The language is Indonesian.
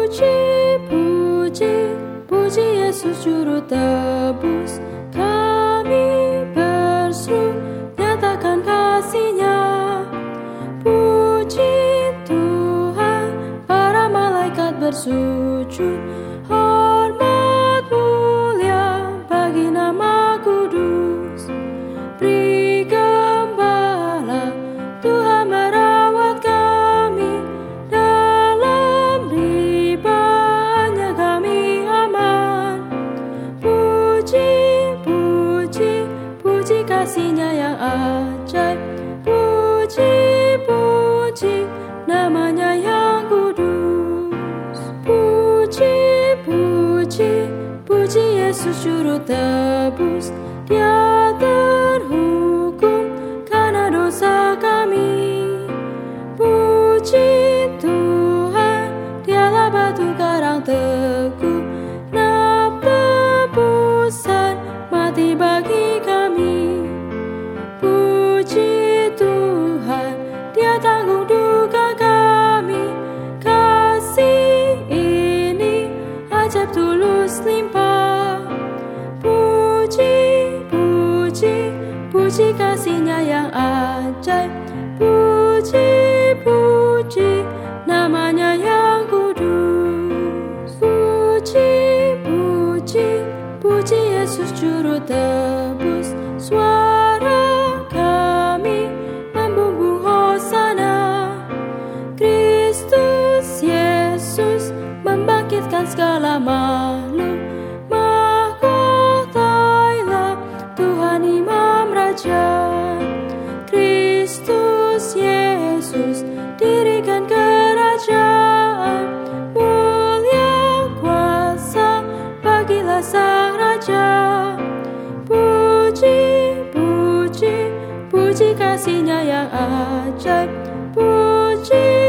Puji Yesus Juru Tebus. Kami berseru nyatakan kasih-Nya. Puji Tuhan, para malaikat bersujud. Hormat mulia bagi nama kudus. Beri gembala, Tuhan merawat kami. Dalam riba-Nya kami aman. Puji kasih-Nya yang ajaib. Puji namanya yang kudus. Puji Yesus Juru Tebus. Dia terhukum karena dosa kami. Puji Tuhan, Dialah batu karang teguh, nab tebusan mati bagi kami. Puji Tuhan, Dia tanggung duka kami. Kasih ini ajaib tulus limpah. Puji kasih-Nya yang ajaib. Puji namanya yang kudus. Puji Yesus Juru Tebus. Suara kami membumbung hosana. Kristus Yesus membangkitkan segala makhluk. Mahkotailah Tuhan Imam Raja. Kristus Yesus dirikan kerajaan. Mulia kuasa bagilah Sang Raja. Puji kasih-Nya yang ajaib. Puji